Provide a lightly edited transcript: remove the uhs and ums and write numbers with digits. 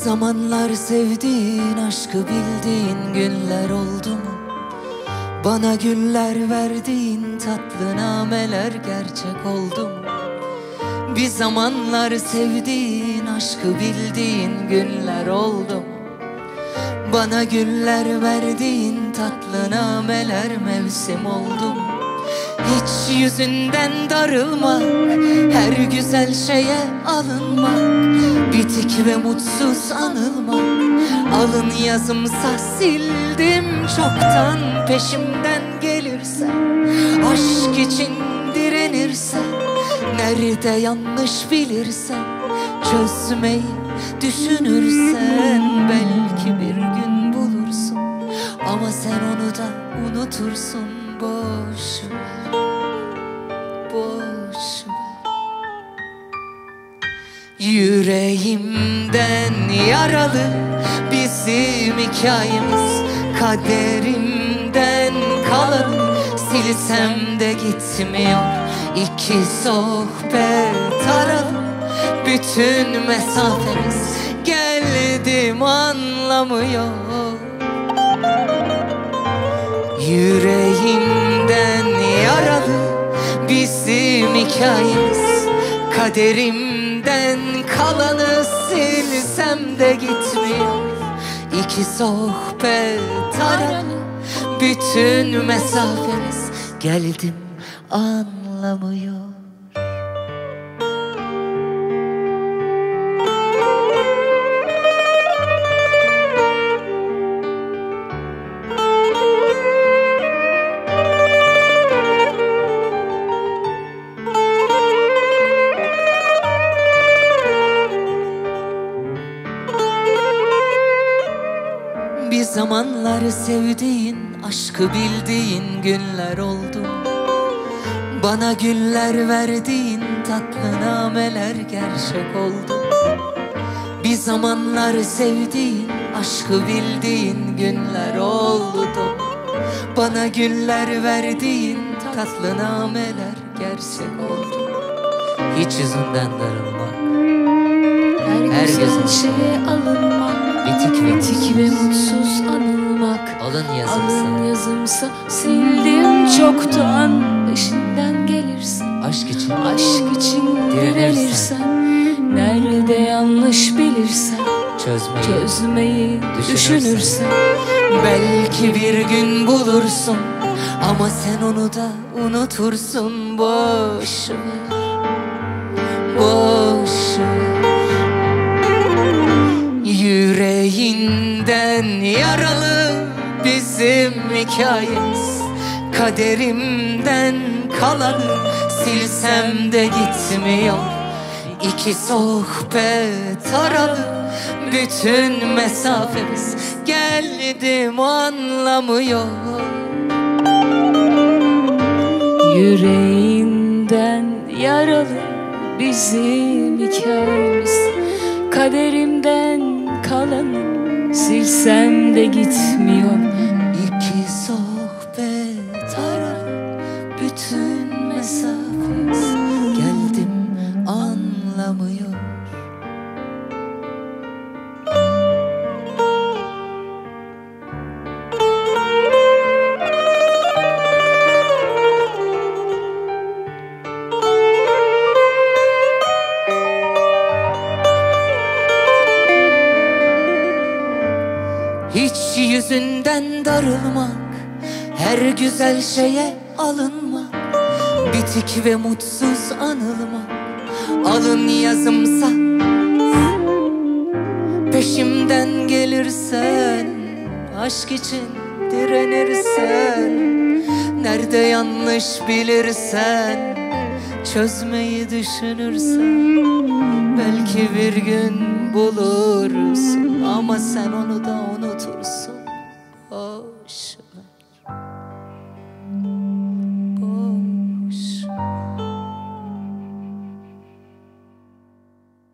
zamanlar sevdiğin, aşkı bildiğin günler oldu mu? Bana güller verdiğin tatlı nameler gerçek oldu mu? Bir zamanlar sevdiğin, aşkı bildiğin günler oldu mu? Bana güller verdiğin tatlı nameler mevsim oldu mu? Hiç yüzünden darılmak, her güzel şeye alınmak, bitik ve mutsuz anılmak. Alın yazımsa sildim çoktan, peşimden gelirse, aşk için direnirse, nerede yanlış bilirsen, çözmeyi düşünürsen, belki bir gün bulursun, ama sen onu da unutursun. Boş ver, boş ver. Yüreğimden yaralı bizim hikayemiz, kaderimden kalan, silsem de gitmiyor. İki sohbet aralı, bütün mesafemiz, geldim anlamıyor. Yüreğimden yaralı bizim hikayemiz, kaderimden kalanı silsem de gitmiyor. İki sohbet aralı, bütün mesafemiz, geldim anlamıyor. Bir zamanlar sevdiğin, aşkı bildiğin günler oldu mu? Bana güller verdiğin tatlı nameler gerçek oldu. Bir zamanlar sevdiğin, aşkı bildiğin günler oldu. Bana güller verdiğin tatlı nameler gerçek oldu. Hiç yüzünden darılmak, her güzel şeye alınmak, bitik ve mutsuz anılmak. Alın yazımsa sildim çoktan, peşinden gelirsen, aşk için direnirsen, nerede yanlış bilirsen, çözmeyi düşünürsen, belki bir gün bulursun, ama sen onu da unutursun. Boş ver, boş ver. Yüreğinden yaralı bizim hikayemiz, kaderimden kalanı silsem de gitmiyor. İki sohbet aralı, bütün mesafemiz, geldim anlamıyor. Yüreğinden yaralı bizim hikayemiz, kaderimden kalanı silsem de gitmiyor. İki sohbet aralı, bütün mesafemiz, geldim anlamıyor. Hiç yüzünden darılmak, her güzel şeye alınmak, bitik ve mutsuz anılmak. Alın yazımsa, peşimden gelirsen, aşk için direnirsen, nerede yanlış bilirsen, çözmeyi düşünürsen, belki bir gün bulursun, ama sen onu da unutursun. Hoş.